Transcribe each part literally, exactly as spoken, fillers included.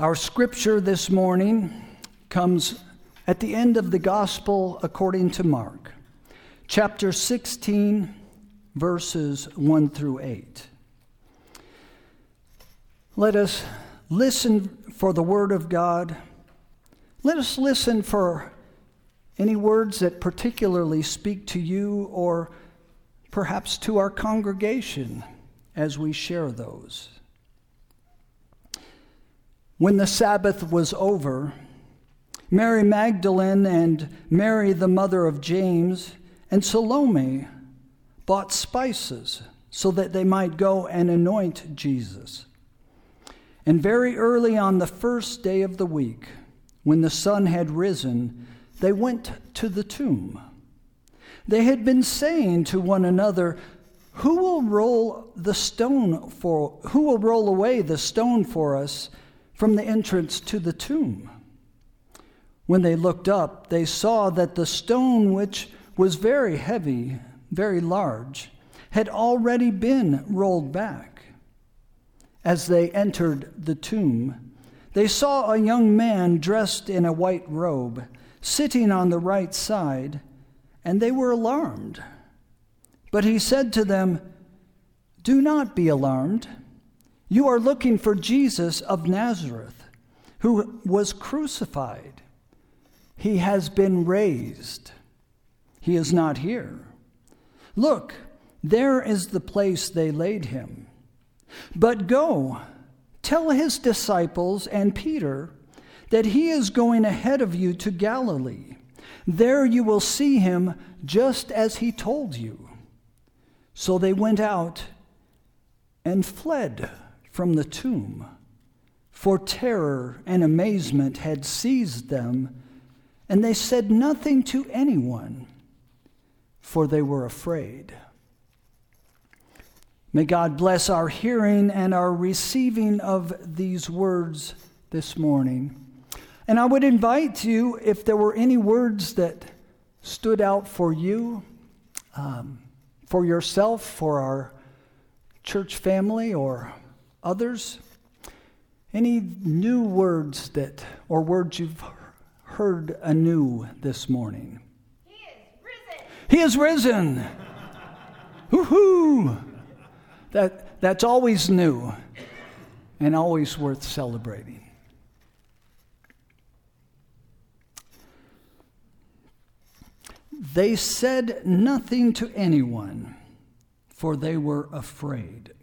Our scripture this morning comes at the end of the Gospel according to Mark, chapter sixteen, verses one through eight. Let us listen for the word of God. Let us listen for any words that particularly speak to you or perhaps to our congregation as we share those. When the Sabbath was over, Mary Magdalene and Mary, the mother of James, and Salome bought spices so that they might go and anoint Jesus. And very early on the first day of the week, when the sun had risen, they went to the tomb. They had been saying to one another, "Who will roll the stone for who will roll away the stone for us from the entrance to the tomb?" When they looked up, they saw that the stone, which was very heavy, very large, had already been rolled back. As they entered the tomb, they saw a young man dressed in a white robe, sitting on the right side, and they were alarmed. But he said to them, "Do not be alarmed. You are looking for Jesus of Nazareth, who was crucified. He has been raised. He is not here. Look, there is the place they laid him. But go, tell his disciples and Peter that he is going ahead of you to Galilee. There you will see him just as he told you." So they went out and fled from the tomb, for terror and amazement had seized them, and they said nothing to anyone, for they were afraid. May God bless our hearing and our receiving of these words this morning. And I would invite you, if there were any words that stood out for you, um, for yourself, for our church family, or others, any new words that, or words you've heard anew this morning. He is risen. He is risen. Woohoo! That that's always new and always worth celebrating. They said nothing to anyone, for they were afraid.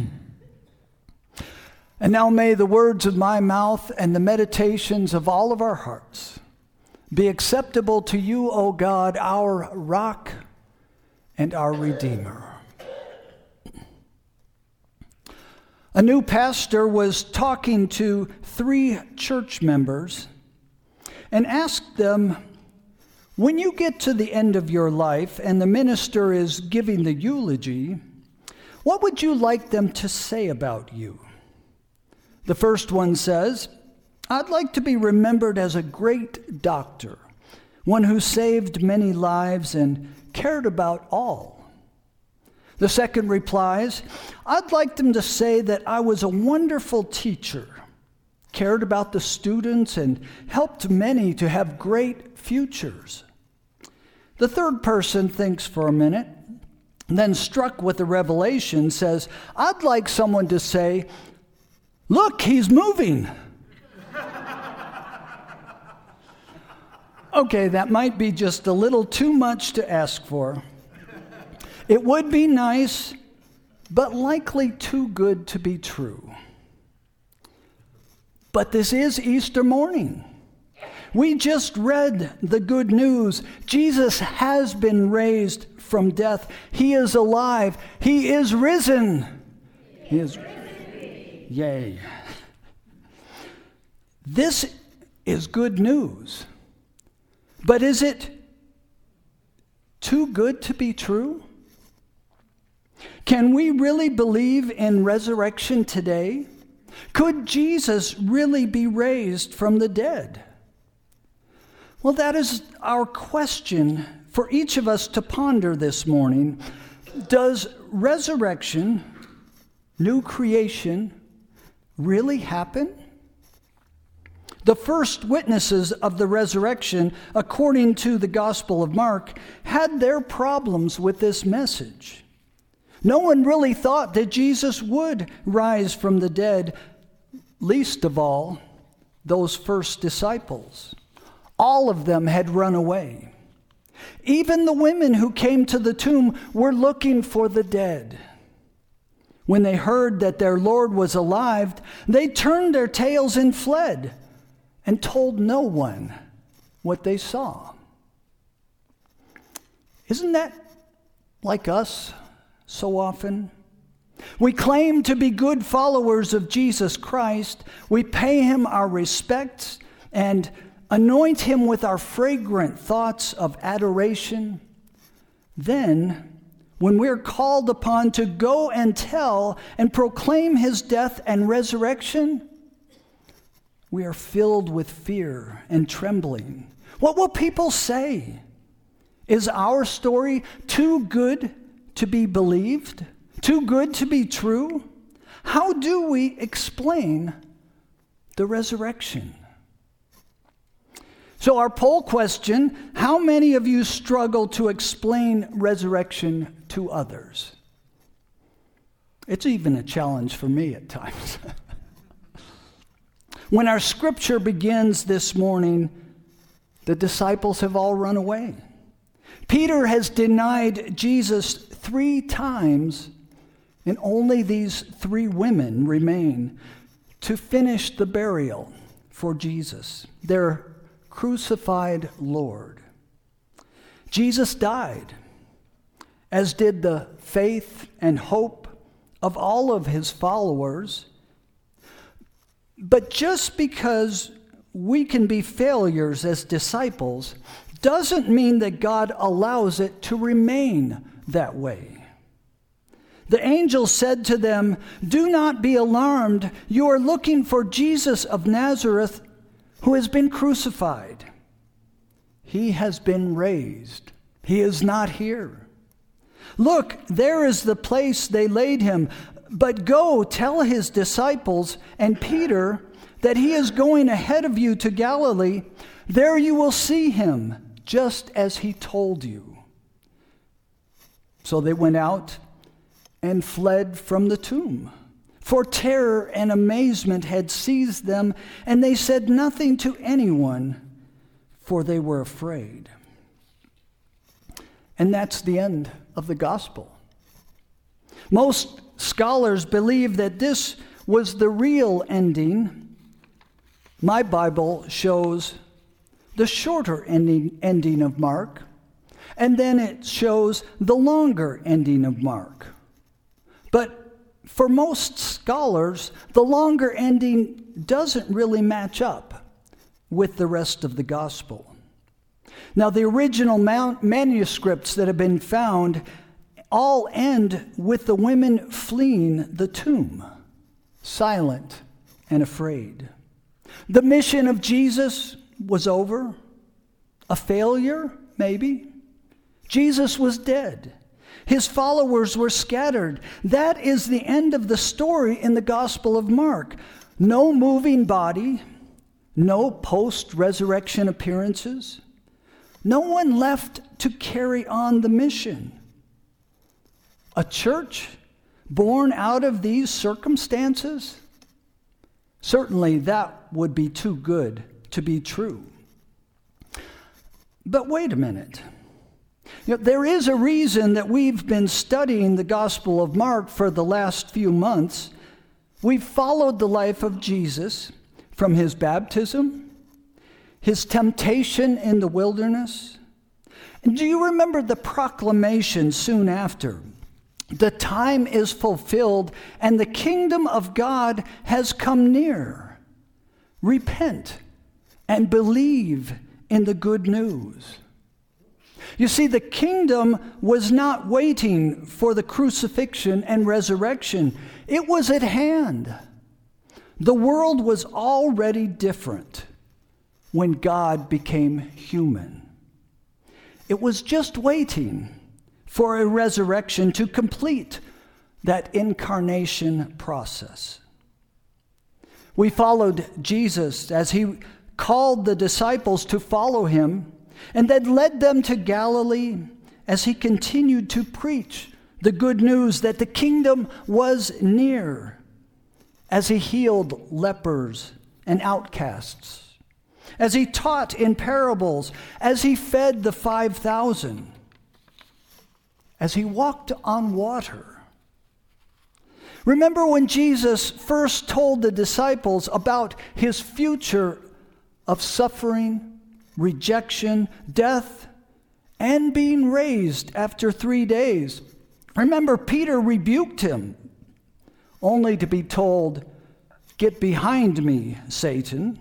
And now may the words of my mouth and the meditations of all of our hearts be acceptable to you, O God, our rock and our Redeemer. A new pastor was talking to three church members and asked them, when you get to the end of your life and the minister is giving the eulogy, what would you like them to say about you? The first one says, "I'd like to be remembered as a great doctor, one who saved many lives and cared about all." The second replies, "I'd like them to say that I was a wonderful teacher, cared about the students, and helped many to have great futures." The third person thinks for a minute, then struck with the revelation says, "I'd like someone to say, 'Look, he's moving.'" Okay, that might be just a little too much to ask for. It would be nice, but likely too good to be true. But this is Easter morning. We just read the good news. Jesus has been raised from death. He is alive. He is risen. He is risen. Yay. This is good news. But is it too good to be true? Can we really believe in resurrection today? Could Jesus really be raised from the dead? Well, that is our question for each of us to ponder this morning. Does resurrection, new creation, really happen? The first witnesses of the resurrection, according to the Gospel of Mark, had their problems with this message. No one really thought that Jesus would rise from the dead, least of all those first disciples. All of them had run away. Even the women who came to the tomb were looking for the dead. When they heard that their Lord was alive, they turned their tails and fled, and told no one what they saw. Isn't that like us so often? We claim to be good followers of Jesus Christ. We pay him our respects and anoint him with our fragrant thoughts of adoration. Then, when we're called upon to go and tell and proclaim his death and resurrection, we are filled with fear and trembling. What will people say? Is our story too good to be believed? Too good to be true? How do we explain the resurrection? So our poll question, how many of you struggle to explain resurrection to others? It's even a challenge for me at times. When our scripture begins this morning, the disciples have all run away. Peter has denied Jesus three times, and only these three women remain to finish the burial for Jesus, their crucified Lord. Jesus died, as did the faith and hope of all of his followers. But just because we can be failures as disciples doesn't mean that God allows it to remain that way. The angel said to them, "Do not be alarmed. You are looking for Jesus of Nazareth, who has been crucified. He has been raised. He is not here. Look, there is the place they laid him. But go tell his disciples and Peter that he is going ahead of you to Galilee. There you will see him, just as he told you." So they went out and fled from the tomb, for terror and amazement had seized them, and they said nothing to anyone, for they were afraid. And that's the end of the gospel. Most scholars believe that this was the real ending. My Bible shows the shorter ending, ending of Mark, and then it shows the longer ending of Mark. But for most scholars, the longer ending doesn't really match up with the rest of the gospel. Now, the original manuscripts that have been found all end with the women fleeing the tomb, silent and afraid. The mission of Jesus was over. A failure, maybe. Jesus was dead. His followers were scattered. That is the end of the story in the Gospel of Mark. No moving body, no post-resurrection appearances, no one left to carry on the mission. A church born out of these circumstances? Certainly that would be too good to be true. But wait a minute. You know, there is a reason that we've been studying the Gospel of Mark for the last few months. We've followed the life of Jesus from his baptism, his temptation in the wilderness. And do you remember the proclamation soon after? The time is fulfilled and the kingdom of God has come near. Repent and believe in the good news. You see, the kingdom was not waiting for the crucifixion and resurrection. It was at hand. The world was already different when God became human. It was just waiting for a resurrection to complete that incarnation process. We followed Jesus as he called the disciples to follow him and then led them to Galilee as he continued to preach the good news that the kingdom was near, as he healed lepers and outcasts, as he taught in parables, as he fed the five thousand, as he walked on water. Remember when Jesus first told the disciples about his future of suffering, rejection, death, and being raised after three days? Remember, Peter rebuked him, only to be told, "Get behind me, Satan."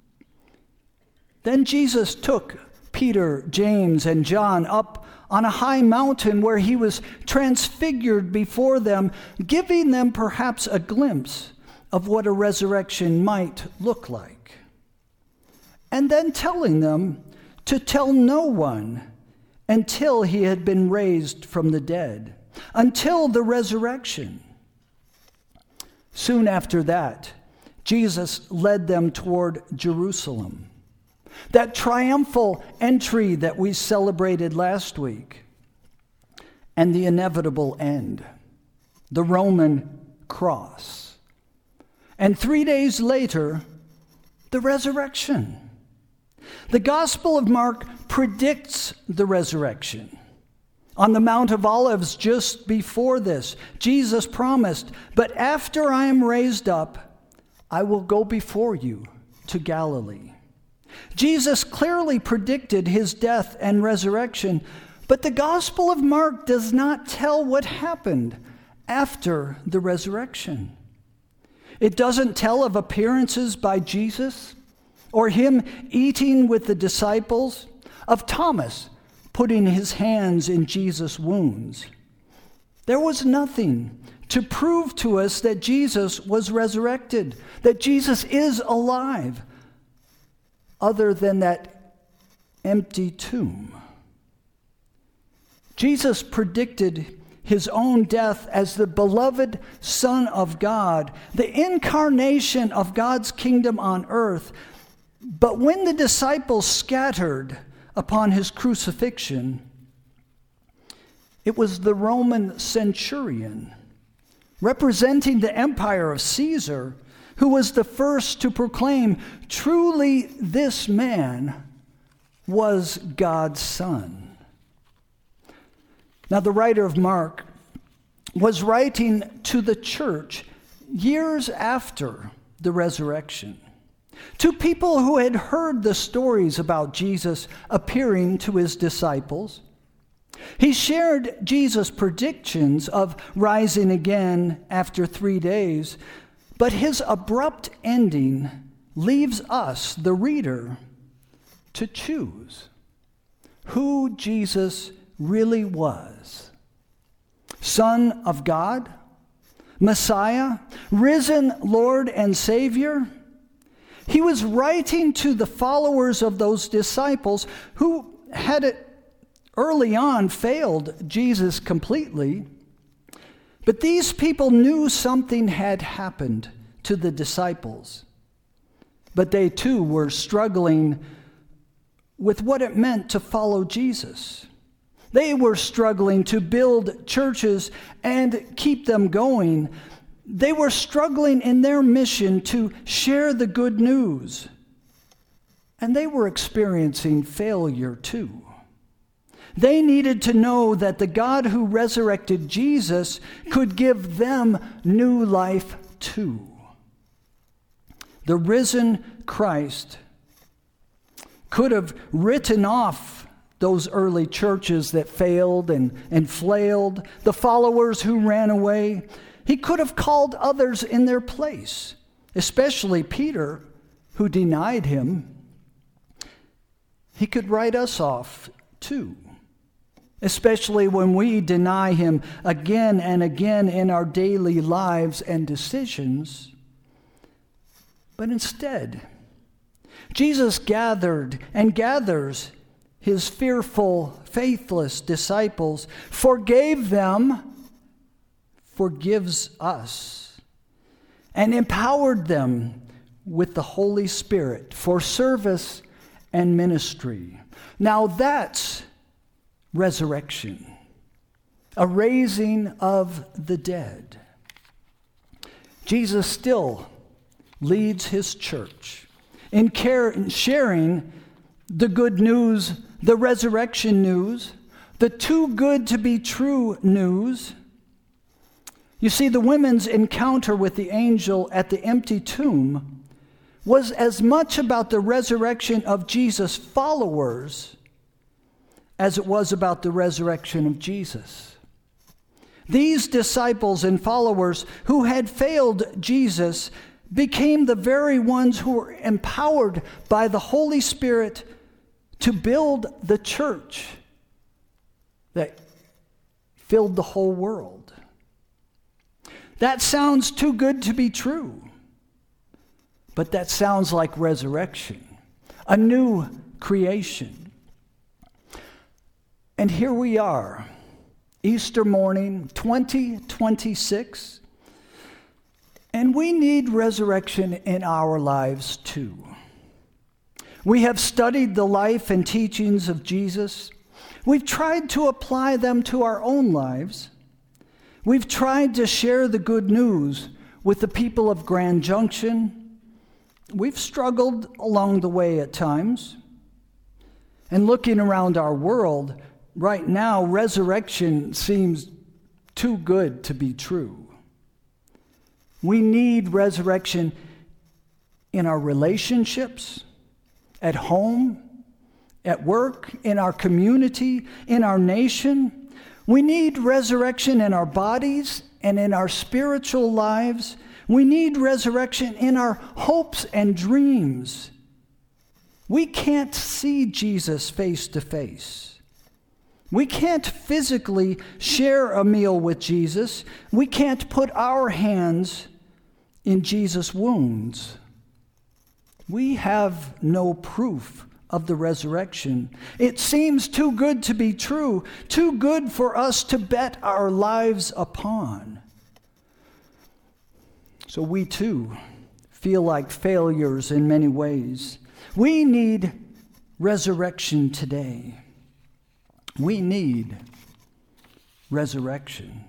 Then Jesus took Peter, James, and John up on a high mountain where he was transfigured before them, giving them perhaps a glimpse of what a resurrection might look like. And then telling them to tell no one until he had been raised from the dead, until the resurrection. Soon after that, Jesus led them toward Jerusalem, that triumphal entry that we celebrated last week, and the inevitable end, the Roman cross. And three days later, the resurrection. The Gospel of Mark predicts the resurrection. On the Mount of Olives, just before this, Jesus promised, "But after I am raised up, I will go before you to Galilee." Jesus clearly predicted his death and resurrection, but the Gospel of Mark does not tell what happened after the resurrection. It doesn't tell of appearances by Jesus, or him eating with the disciples, of Thomas putting his hands in Jesus' wounds. There was nothing to prove to us that Jesus was resurrected, that Jesus is alive, other than that empty tomb. Jesus predicted his own death as the beloved Son of God, the incarnation of God's kingdom on earth. But when the disciples scattered upon his crucifixion, it was the Roman centurion, representing the empire of Caesar, who was the first to proclaim, "Truly this man was God's Son." Now, the writer of Mark was writing to the church years after the resurrection, to people who had heard the stories about Jesus appearing to his disciples. He shared Jesus' predictions of rising again after three days, but his abrupt ending leaves us, the reader, to choose who Jesus really was. Son of God, Messiah, risen Lord and Savior. He was writing to the followers of those disciples who had early on failed Jesus completely. But these people knew something had happened to the disciples. But they too were struggling with what it meant to follow Jesus. They were struggling to build churches and keep them going. They were struggling in their mission to share the good news. And they were experiencing failure too. They needed to know that the God who resurrected Jesus could give them new life too. The risen Christ could have written off those early churches that failed and, and flailed, the followers who ran away. He could have called others in their place, especially Peter, who denied him. He could write us off too, especially when we deny him again and again in our daily lives and decisions. But instead, Jesus gathered and gathers his fearful, faithless disciples, forgave them, forgives us, and empowered them with the Holy Spirit for service and ministry. Now that's resurrection, a raising of the dead. Jesus still leads his church in care, in sharing the good news, the resurrection news, the too good to be true news. You see, the women's encounter with the angel at the empty tomb was as much about the resurrection of Jesus' followers as it was about the resurrection of Jesus. These disciples and followers who had failed Jesus became the very ones who were empowered by the Holy Spirit to build the church that filled the whole world. That sounds too good to be true, but that sounds like resurrection, a new creation. And here we are, Easter morning, twenty twenty-six, and we need resurrection in our lives too. We have studied the life and teachings of Jesus. We've tried to apply them to our own lives. We've tried to share the good news with the people of Grand Junction. We've struggled along the way at times. And looking around our world, right now, resurrection seems too good to be true. We need resurrection in our relationships, at home, at work, in our community, in our nation. We need resurrection in our bodies and in our spiritual lives. We need resurrection in our hopes and dreams. We can't see Jesus face to face. We can't physically share a meal with Jesus. We can't put our hands in Jesus' wounds. We have no proof of the resurrection. It seems too good to be true, too good for us to bet our lives upon. So we too feel like failures in many ways. We need resurrection today. We need resurrection.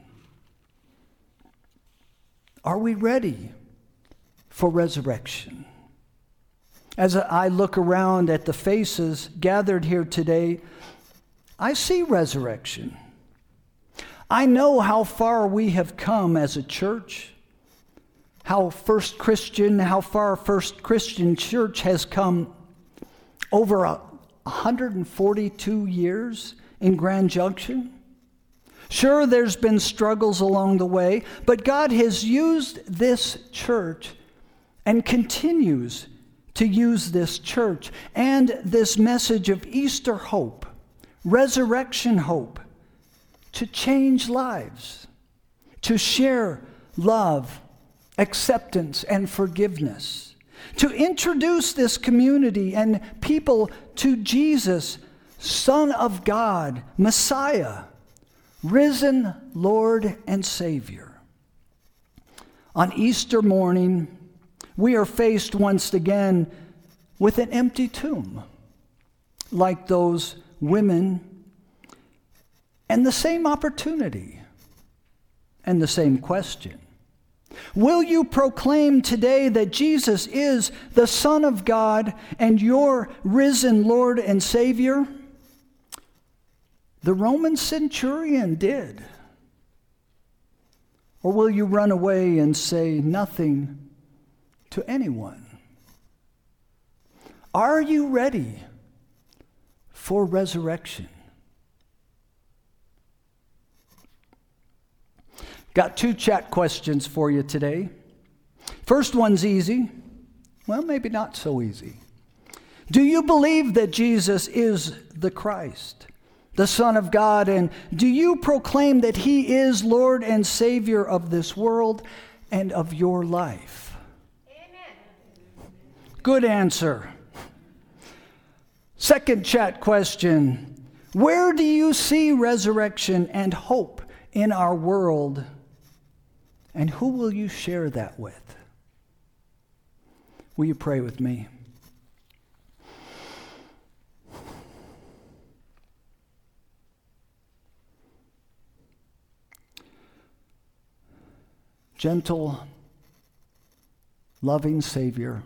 Are we ready for resurrection? As I look around at the faces gathered here today, I see resurrection. I know how far we have come as a church, how First Christian, how far First Christian Church has come over one hundred forty-two years in Grand Junction. Sure, there's been struggles along the way, but God has used this church and continues to use this church and this message of Easter hope, resurrection hope, to change lives, to share love, acceptance, and forgiveness, to introduce this community and people to Jesus, Son of God, Messiah, risen Lord and Savior. On Easter morning, we are faced once again with an empty tomb, like those women, and the same opportunity and the same question. Will you proclaim today that Jesus is the Son of God and your risen Lord and Savior? The Roman centurion did. Or will you run away and say nothing to anyone? Are you ready for resurrection? Got two chat questions for you today. First one's easy. Well, maybe not so easy. Do you believe that Jesus is the Christ, the Son of God, and do you proclaim that he is Lord and Savior of this world and of your life? Amen. Good answer. Second chat question. Where do you see resurrection and hope in our world? And who will you share that with? Will you pray with me? Gentle, loving Savior,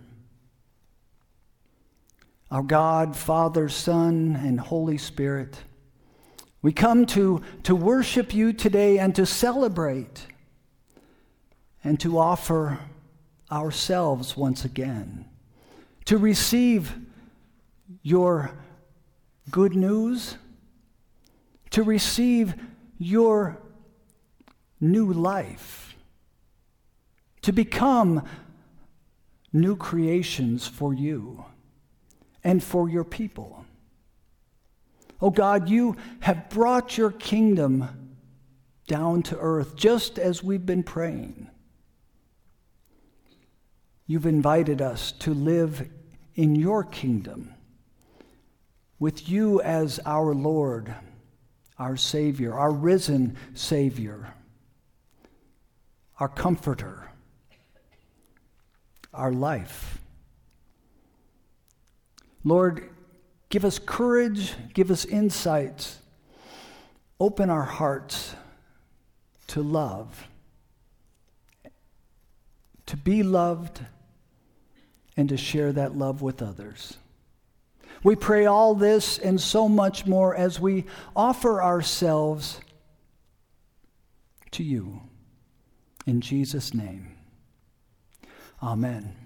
our God, Father, Son, and Holy Spirit, we come to, to worship you today and to celebrate and to offer ourselves once again, to receive your good news, to receive your new life, to become new creations for you and for your people. Oh God, you have brought your kingdom down to earth just as we've been praying. You've invited us to live in your kingdom with you as our Lord, our Savior, our risen Savior, our Comforter, our life. Lord, give us courage, give us insights, open our hearts to love, to be loved, and to share that love with others. We pray all this and so much more as we offer ourselves to you. In Jesus' name. Amen.